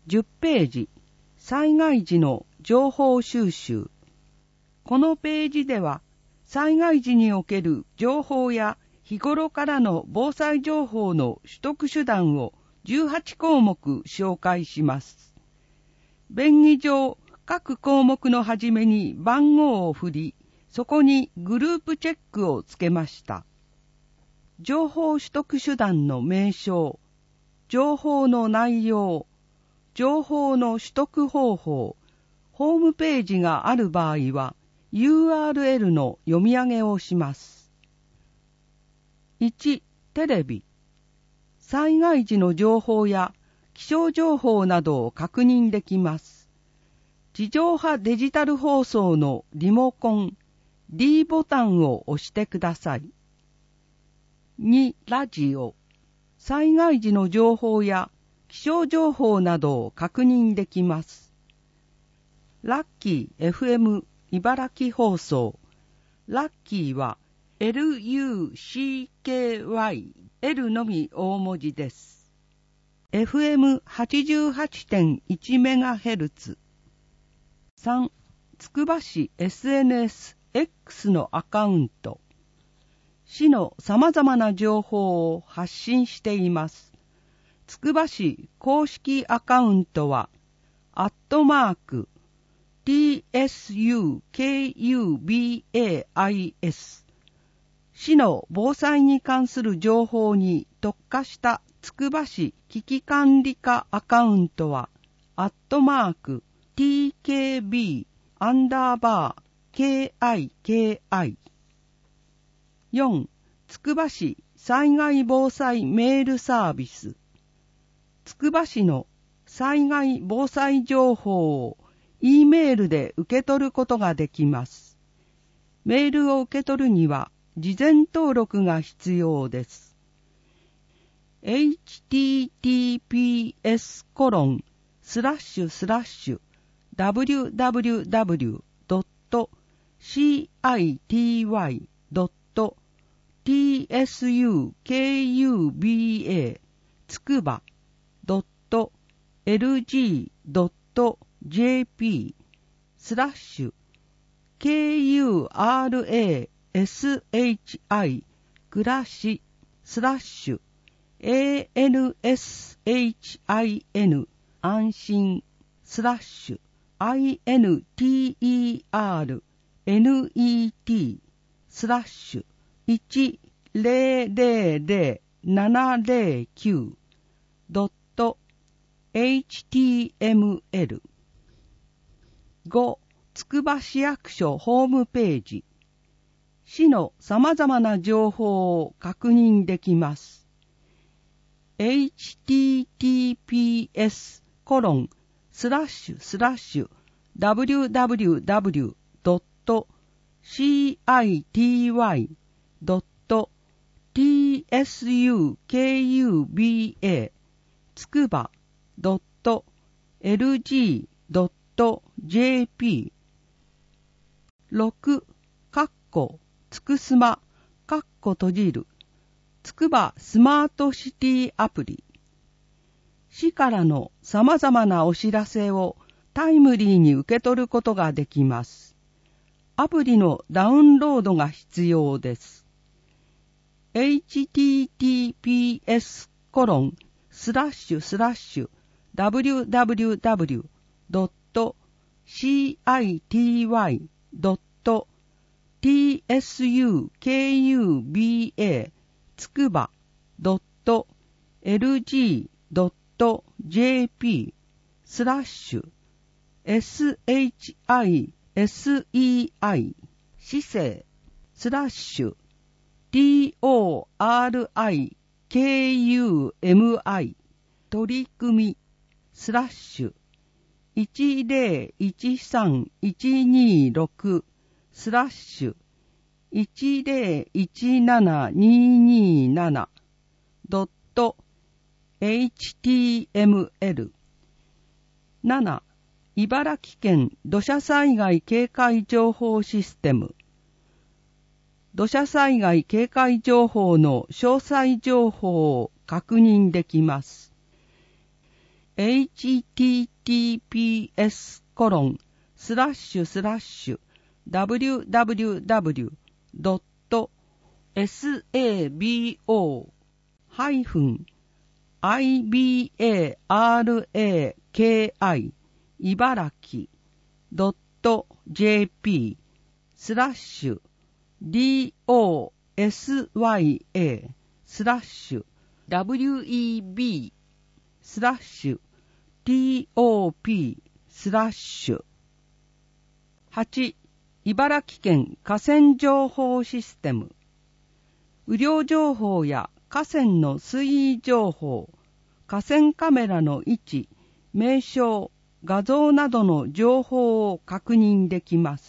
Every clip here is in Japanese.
10ページ、災害時の情報収集。このページでは、災害時における情報や日頃からの防災情報の取得手段を18項目紹介します。便宜上、各項目のはじめに番号を振り、そこにグループチェックをつけました。情報取得手段の名称、情報の内容、情報の取得方法、ホームページがある場合は URL の読み上げをします。1、テレビ。災害時の情報や気象情報などを確認できます。地上波デジタル放送のリモコン D ボタンを押してください。2、ラジオ。災害時の情報や気象情報などを確認できます。ラッキー FM 茨城放送。ラッキーは LUCKY、L のみ大文字です。FM88.1MHz。3、つくば市 SNS X のアカウント。市の様々な情報を発信しています。つくば市公式アカウントは、@tsukubais。市の防災に関する情報に特化したつくば市危機管理課アカウントは、@tkb_KIKI。4. つくば市災害防災メールサービス。つくば市の災害防災情報を E メールで受け取ることができます。メールを受け取るには事前登録が必要です。https://www.city.tsukuba つくば .lg.jp スラッシュ KURASHI 暮らしスラッシュ ANSHIN 安心スラッシュ INTERNET スラッシュ 1000709.html。 5. つくば市役所ホームページ。市のさまざまな情報を確認できます。https://www.city.tsukuba つくば .lg.jp 6. つくすま閉じるつくばスマートシティアプリ。市からのさまざまなお知らせをタイムリーに受け取ることができます。アプリのダウンロードが必要です。https://www.city.tsukuba つくば .lg.jp スラッシュ SHISEI 市政スラッシュ TORIKUMI 取り組みスラッシュ 1013126 スラッシュ 1017227 ドット html。 7. 茨城県土砂災害警戒情報システム。土砂災害警戒情報の詳細情報を確認できます。 https://www.sabo-ibaraki茨城 .jp スラッシュ dosya スラッシュ web スラッシュ top スラッシュ8茨城県河川情報システム雨量情報や河川の水位情報河川カメラの位置名称画像などの情報を確認できます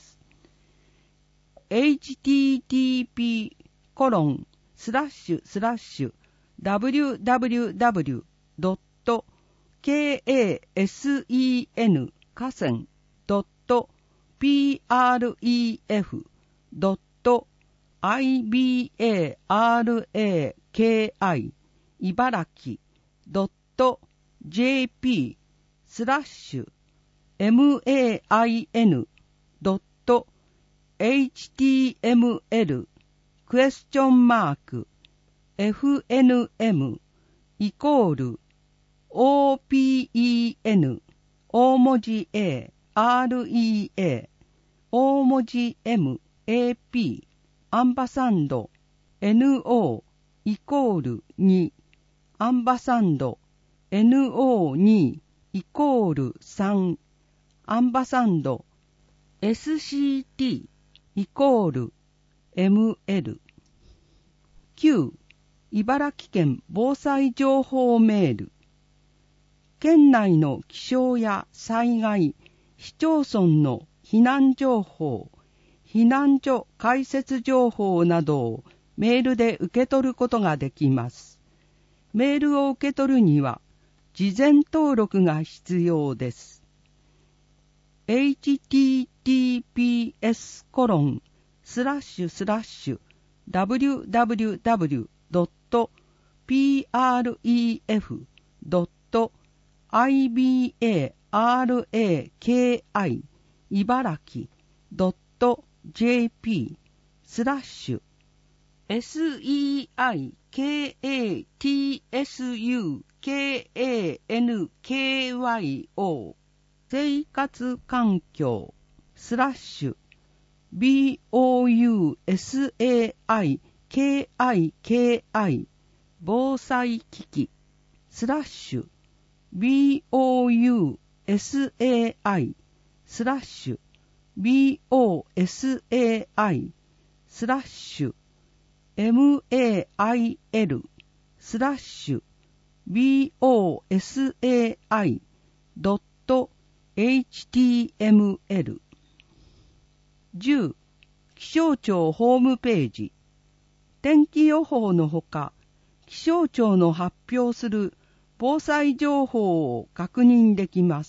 。http://www.kasen 河川 .pref.ibaraki 茨城 .jp スラッシュ main.html クエスチョンマーク fnm イコール open 大文字 a rea 大文字 m ap アンバサンド no イコール2アンバサンド no2 イコール3アンバサンド SCT イコール ML 9茨城県防災情報メール県内の気象や災害市町村の避難情報避難所開設情報などをメールで受け取ることができます。メールを受け取るには事前登録が必要です。https://www.pref.ibaraki 茨城 .jp スラッシュ seikatsukanKyo 生活環境スラッシュ bousai防災機器スラッシュ bousai スラッシュ bosai スラッシュ mail スラッシュ bosai.html 10. 気象庁ホームページ天気予報のほか気象庁の発表する防災情報を確認できます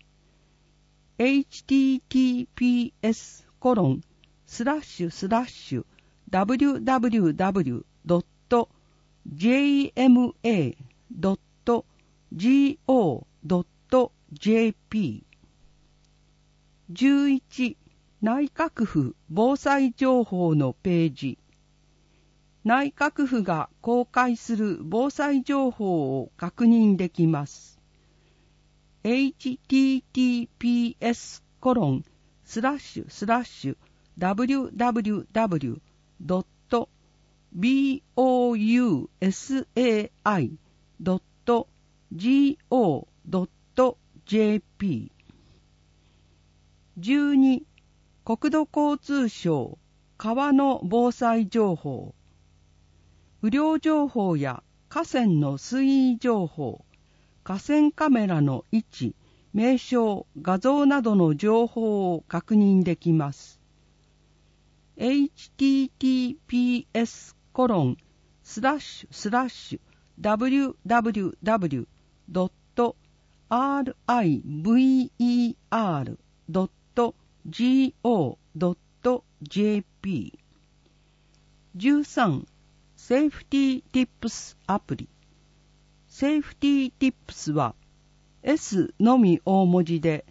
。www.jma.go.jp 11. 内閣府防災情報のページ内閣府が公開する防災情報を確認できます。https://www.bousai.go.jp 12. 国土交通省川の防災情報雨量情報や河川の水位情報河川カメラの位置名称画像などの情報を確認できます。https://www.river.go.jp 13. セーフティーティップスアプリセーフティーティップスは S のみ大文字で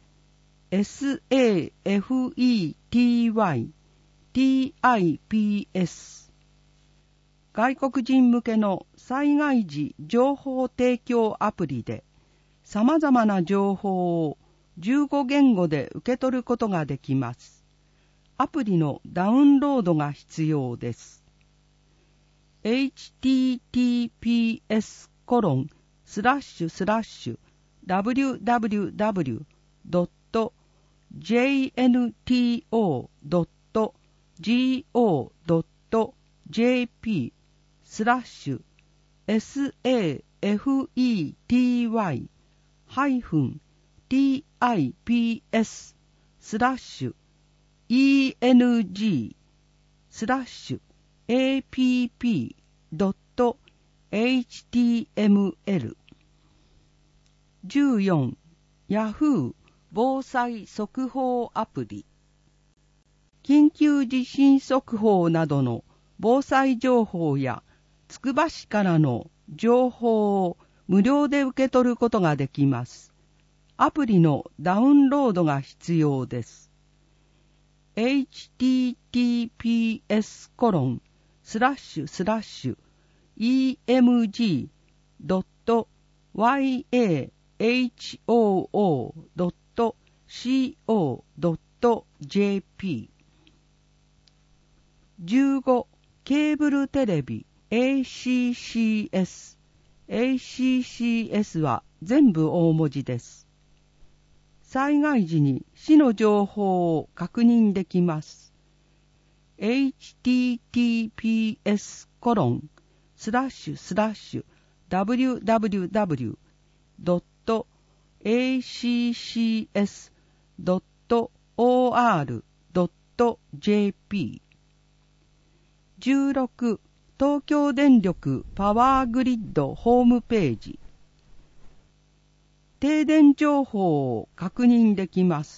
SAFETY-TIPS 外国人向けの災害時情報提供アプリで様々な情報を15言語で受け取ることができます。アプリのダウンロードが必要です。www.jfetife-tips/eng/app/html 14. Yahoo 防災速報アプリ緊急地震速報などの防災情報やつくば市からの情報を無料で受け取ることができます。アプリのダウンロードが必要です。https://emg.yahoo.co.jp 15. ケーブルテレビ ACCS は全部大文字です。災害時に市の情報を確認できます。https://www.accs.or.jp 16. 東京電力パワーグリッドホームページ停電情報を確認できます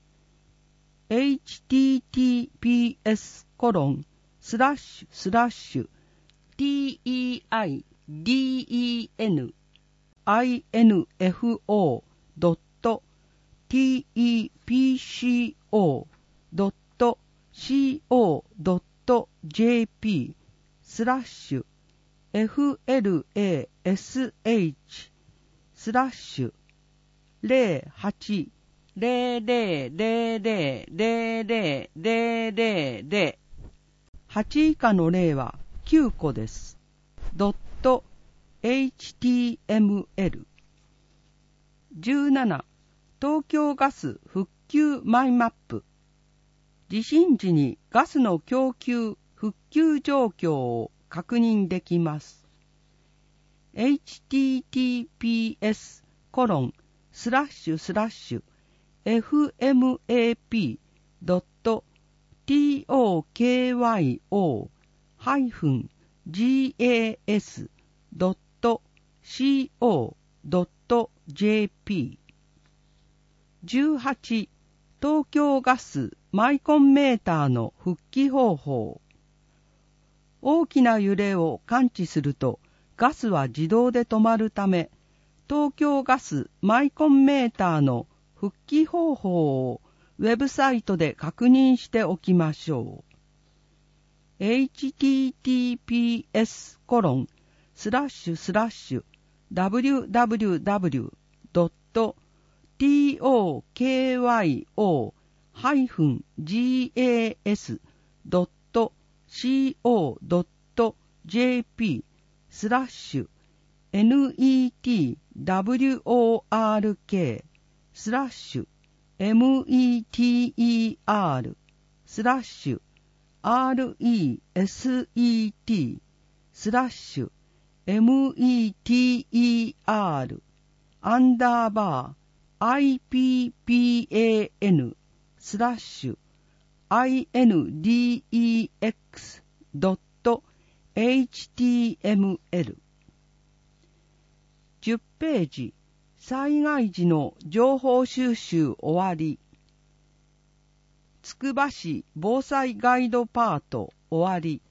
。//TIPCO.TEPCO.JP/FLASH080000000 8以下の0は9個です。.html 17. 東京ガス復旧マイマップ地震時にガスの供給復旧状況を確認できます。https://fmap.tokyo.gas.co.jp 18. 東京ガスマイコンメーターの復帰方法大きな揺れを感知するとガスは自動で止まるため東京ガスマイコンメーターの復帰方法をウェブサイトで確認しておきましょう。IPPN/IPPN/IPPAN/IPPAN/IPPAN/IPPAN/IPPAN/IPPAN/IPPAN/INDEX.html 10ページ災害時の情報収集終わりつくば市防災ガイドパート終わり